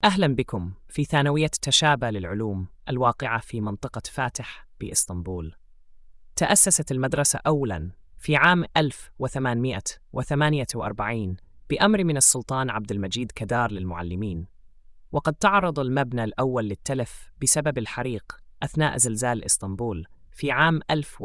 أهلا بكم في ثانوية تشابه للعلوم الواقعة في منطقة فاتح بإسطنبول. تأسست المدرسة أولاً في عام 1848 بأمر من السلطان عبد المجيد كدار للمعلمين، وقد تعرض المبنى الأول للتلف بسبب الحريق أثناء زلزال إسطنبول في عام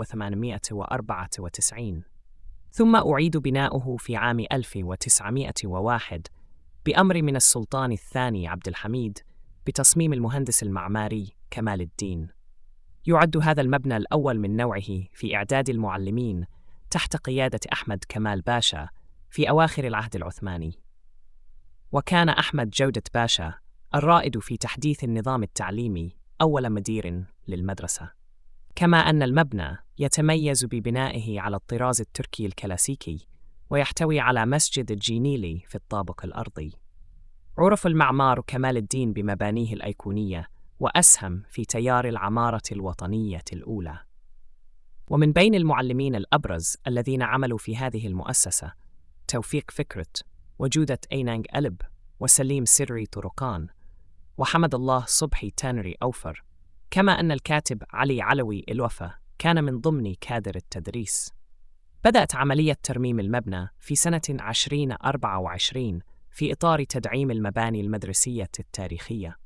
1894، ثم أعيد بناؤه في عام 1901 بأمر من السلطان الثاني عبد الحميد بتصميم المهندس المعماري كمال الدين. يعد هذا المبنى الأول من نوعه في إعداد المعلمين تحت قيادة أحمد كمال باشا في أواخر العهد العثماني. وكان أحمد جودة باشا الرائد في تحديث النظام التعليمي أول مدير للمدرسة، كما أن المبنى يتميز ببنائه على الطراز التركي الكلاسيكي ويحتوي على مسجد الجينيلي في الطابق الأرضي. عرف المعمار كمال الدين بمبانيه الأيقونية وأسهم في تيار العمارة الوطنية الأولى. ومن بين المعلمين الأبرز الذين عملوا في هذه المؤسسة توفيق فكرت، وجودة أينانج ألب، وسليم سري طرقان، وحمد الله صبحي تانري أوفر، كما أن الكاتب علي علوي الوفا كان من ضمن كادر التدريس. بدأت عملية ترميم المبنى في سنة 2024 في إطار تدعيم المباني المدرسية التاريخية.